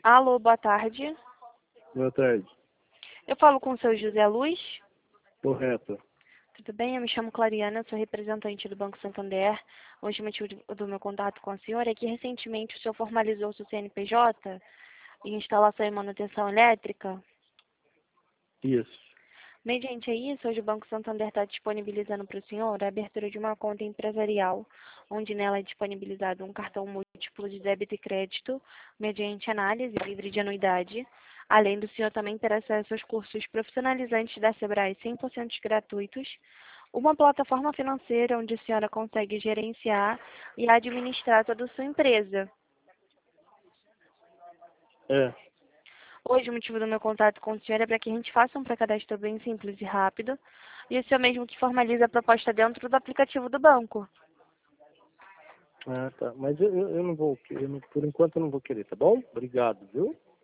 Alô, boa tarde. Boa tarde. Eu falo com o seu José Luz. Correto. Tudo bem? Eu me chamo Clariana, sou representante do Banco Santander. Hoje o motivo do meu contato com o senhor é que recentemente o senhor formalizou o seu CNPJ em instalação e manutenção elétrica. Isso. Mediante isso, hoje o Banco Santander está disponibilizando para o senhor a abertura de uma conta empresarial, onde nela é disponibilizado um cartão múltiplo de débito e crédito, mediante análise livre de anuidade. Além do senhor também ter acesso aos cursos profissionalizantes da Sebrae 100% gratuitos, uma plataforma financeira onde a senhora consegue gerenciar e administrar toda a sua empresa. É. Hoje, o motivo do meu contato com o senhor é para que a gente faça um pré-cadastro bem simples e rápido, e o senhor mesmo que formalize a proposta dentro do aplicativo do banco. Ah, tá. Mas eu não vou, por enquanto eu não vou querer, tá bom? Obrigado, viu?